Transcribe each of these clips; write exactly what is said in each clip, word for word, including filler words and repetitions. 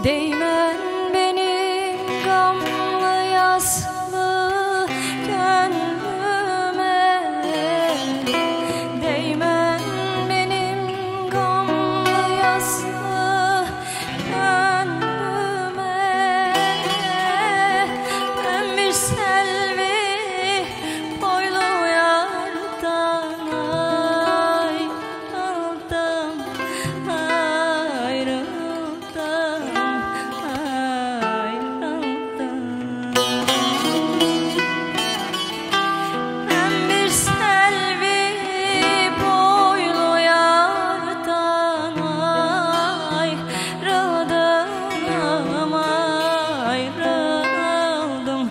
Değmen benim gamlı yaslı gönlüme, değmen benim gamlı yaslı gönlüme. Ben bir selvi boylu yardan ayrıldım, ayrıldım. Ben bir selvi boylu yardan ayrıldım, ayrıldım,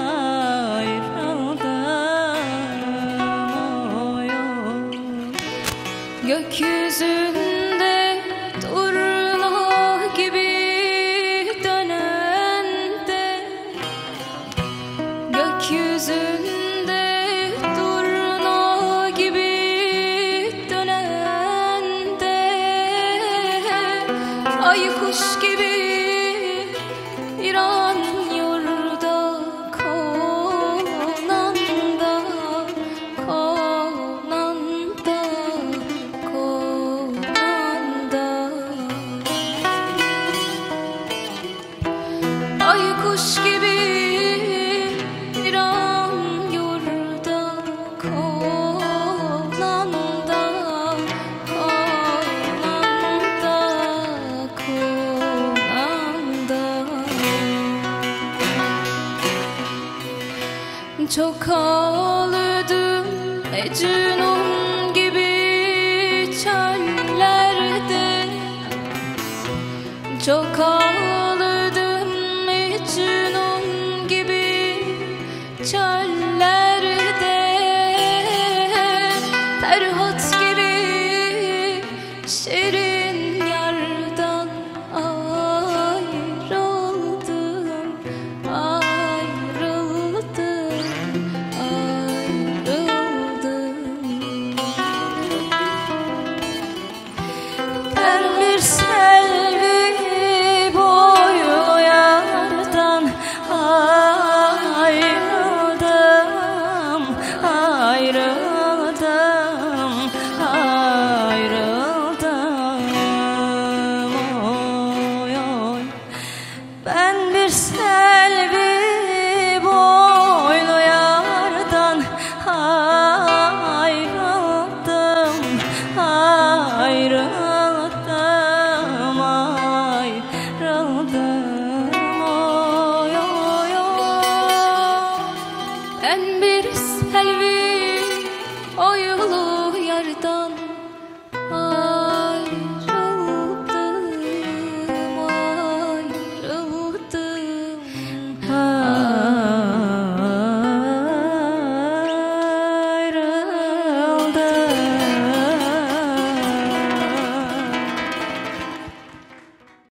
ayrıldım. Gökyüzünde turna gibi dönende, gökyüzünde turna gibi dönende, ay kuş gibi bir an yurda konanda, konanda, konanda. Ay kuş gibi bir an yurda konanda, konanda, konanda. Çok ağladım Mecnun gibi çöllerde, çok ağladım Mecnun gibi çöllerde. Ferhat gibi şirin yardan ayrıldım, ayrıldım, ayrıldım. Ben bir selvi boylu yardan ayrıldım, ayrıldım, ayrıldım. Oy, oy. Ben bir selvi boylu yardan ayrıldım, ayrıldım, ayrıldım. Oy, oy, oy. Ben bir selvi boylu yardan